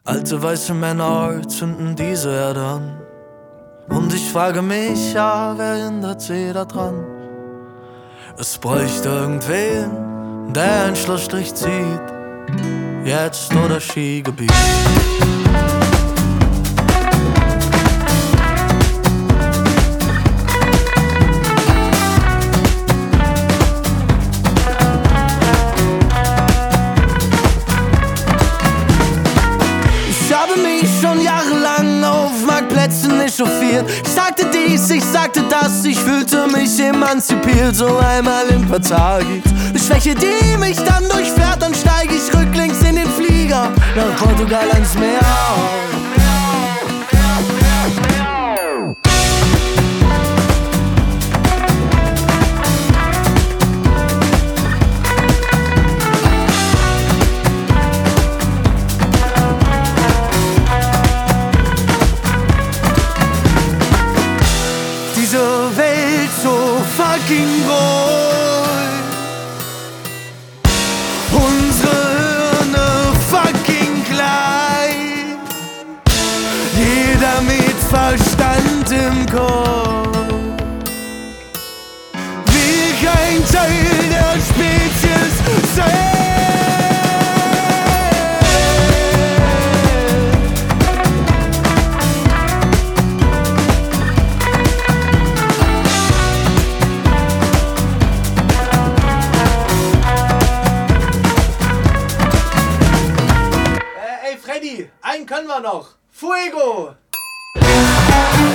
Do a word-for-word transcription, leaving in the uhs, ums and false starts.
Alte weiße Männer zünden diese Erde an. Und ich frage mich, ja, wer hindert sie da dran? Es bräuchte irgendwen, der einen Schlussstrich zieht, jetzt oder Skigebiet. Ich habe mich schon jahrelang auf Marktplätzen echauffiert. Ich sagte dies, ich sagte das, ich fühlte mich emanzipiert. So einmal im Quartal gibt's eine Schwäche, die mich dann durchfährt. Dann steig ich rücklings in den Flieger nach Portugal ans Meer. Diese Welt so fucking groß, unsere Hirne fucking klein, jeder mit Verstand im Kopf, will kein Teil der Spezies sein. Freddy, einen können wir noch. Fuego!